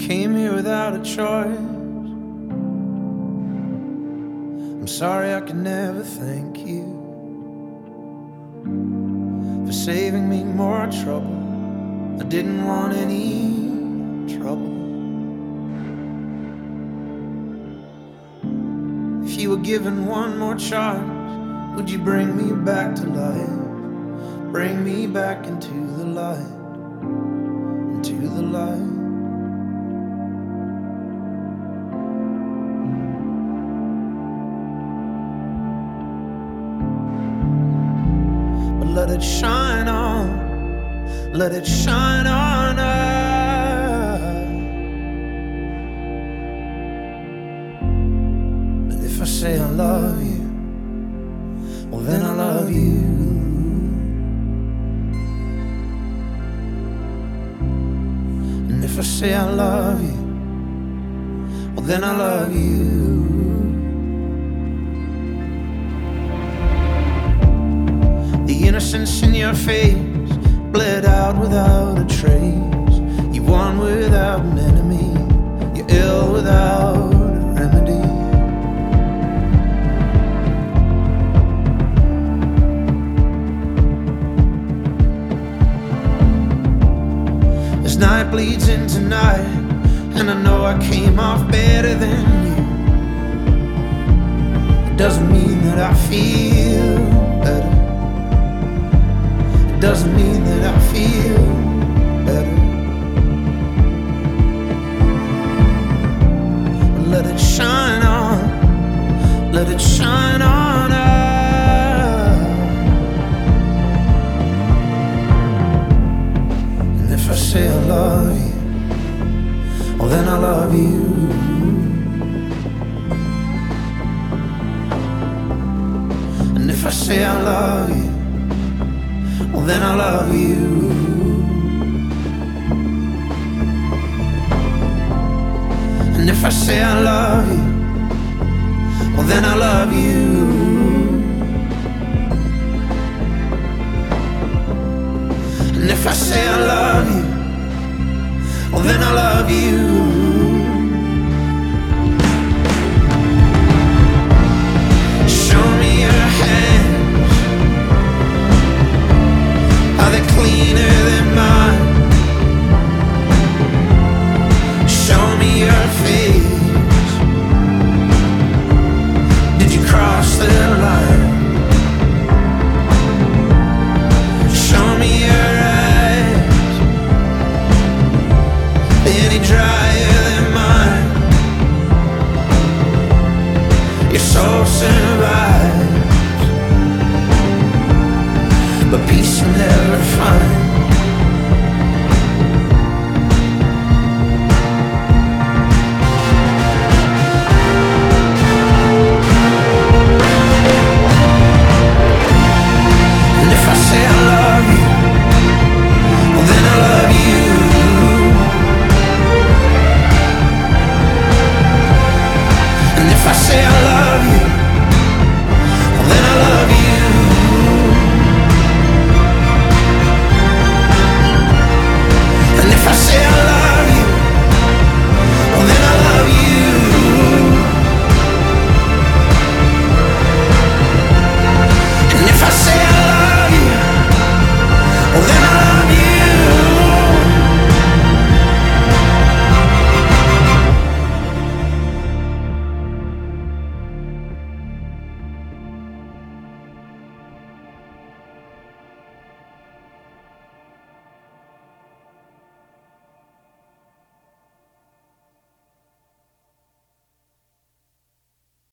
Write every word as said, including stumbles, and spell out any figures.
came here without a choice. I'm sorry I can never thank you for saving me more trouble. I didn't want any trouble. If you were given one more chance, would you bring me back to life? Bring me back into the light, into the light. But let it shine on, let it shine on us. And if I say I love you, well then I love you. And if I say I love you, well then I love you. The innocence in your face bled out without a trace. You won without an enemy, you're ill without a remedy. As night bleeds into night, and I know I came off better than you, it doesn't mean that I feel better. It doesn't mean that I feel better. But let it shine on, let it shine on us. And if I say I love you, well then I love you. And if I say I love you, well then I love you. And if I say I love you, well then I love you. And if I say I love you, well then I love you. Show me your hands, are they cleaner than mine? Show me your face, did you cross the line? Show me your eyes, any drier than mine? Your soul survives, but peace you'll never find.